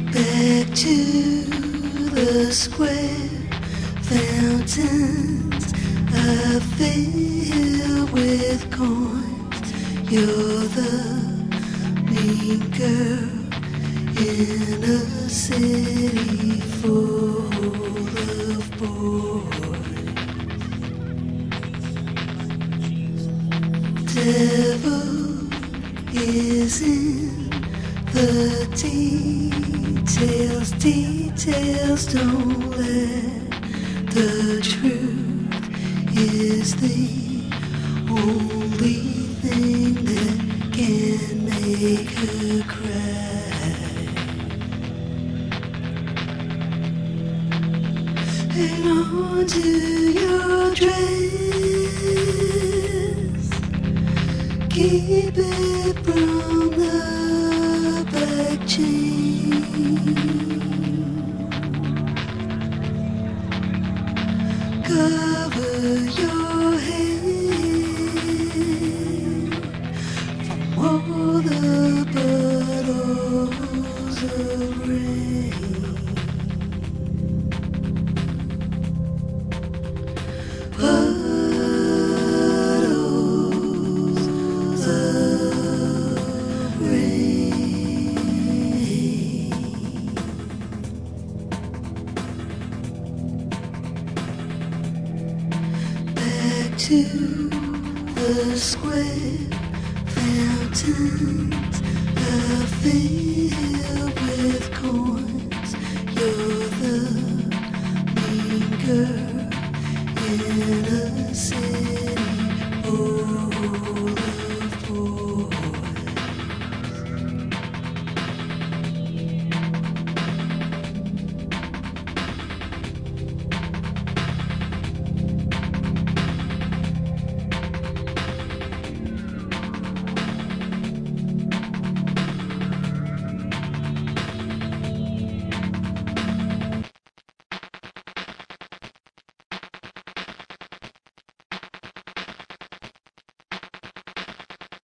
Back to the square fountains are filled with coins. You're the mean girl in a city full of boys. Devil is in the details, details don't let. The truth is the only thing that can make her cry. Hang on to your dress, keep it from the back chain. Cover your head from all the puddles of rain. Puddles of rain. Back to the square fountains are filled with coins. You're the mean girl